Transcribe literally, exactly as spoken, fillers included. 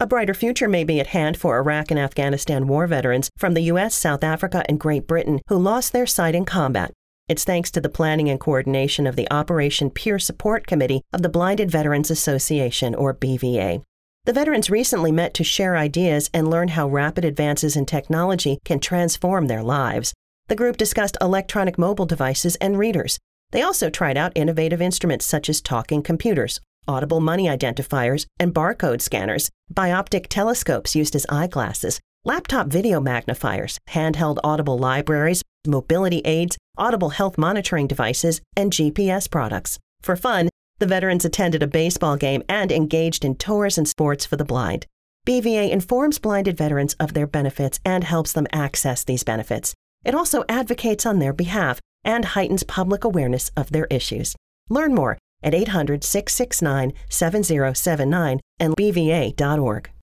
A brighter future may be at hand for Iraq and Afghanistan war veterans from the U S, South Africa, and Great Britain who lost their sight in combat. It's thanks to the planning and coordination of the Operation Peer Support Committee of the Blinded Veterans Association, or B V A. The veterans recently met to share ideas and learn how rapid advances in technology can transform their lives. The group discussed electronic mobile devices and readers. They also tried out innovative instruments such as talking computers, audible money identifiers, and barcode scanners, bioptic telescopes used as eyeglasses, laptop video magnifiers, handheld audible libraries, mobility aids, audible health monitoring devices, and G P S products. For fun, the veterans attended a baseball game and engaged in tours and sports for the blind. B V A informs blinded veterans of their benefits and helps them access these benefits. It also advocates on their behalf and heightens public awareness of their issues. Learn more at eight hundred, six six nine, seven zero seven nine and b v a dot org.